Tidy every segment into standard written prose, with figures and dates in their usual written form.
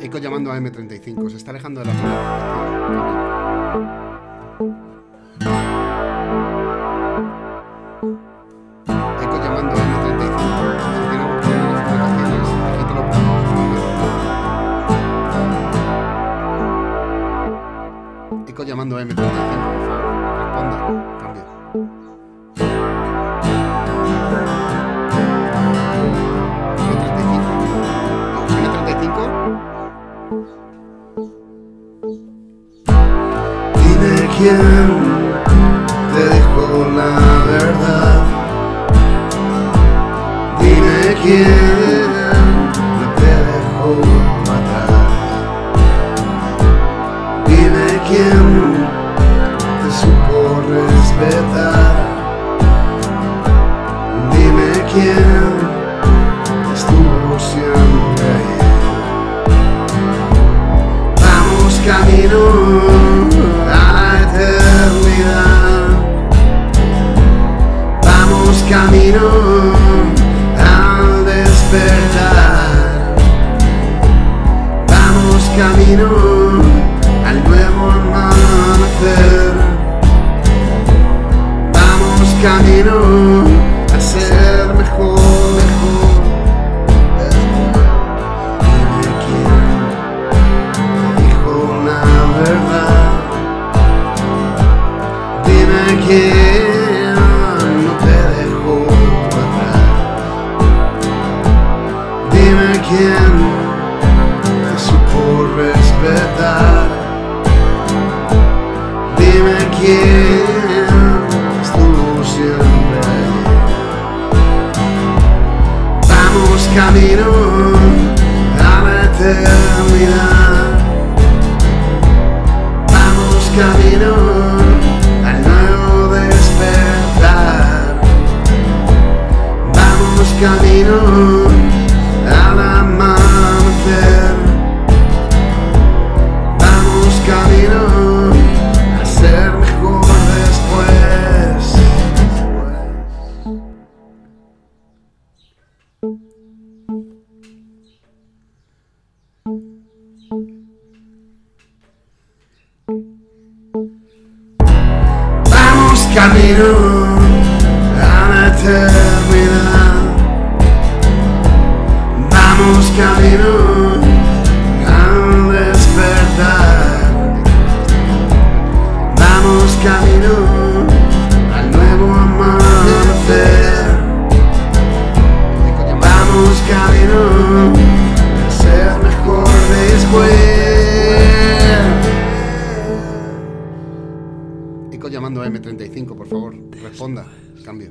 Eco llamando a M35. Se está alejando de la zona. Eco llamando a M35. Si tiene algún problema en las comunicaciones, agítalo por favor. Eco llamando a M35, por favor. Responda. Cambio. M35. Dime quién te dijo la verdad. Dime quién no te dejó matar. Dime quién te supo respetar. Dime quién estuvo siempre ahí. Vamos camino a la eternidad. Vamos camino al despertar. Vamos camino al nuevo amanecer. Vamos camino a ser mejor, mejor. Dime quién te dijo la verdad. Dime quién no te dejó atrás. Dime quién te supo respetar. Dime quién estuvo siempre ahí. Vamos camino a la eternidad. Vamos camino al nuevo despertar. Vamos camino al amanecer. Vamos camino a ser mejor después. Vamos camino a la eternidad. Vamos camino al despertar. Vamos camino al nuevo amanecer. Vamos camino a ser mejor después. Eco llamando a M35, por favor. Responda. Cambio.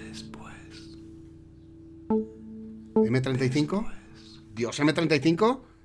Después. M35. Dios, M35.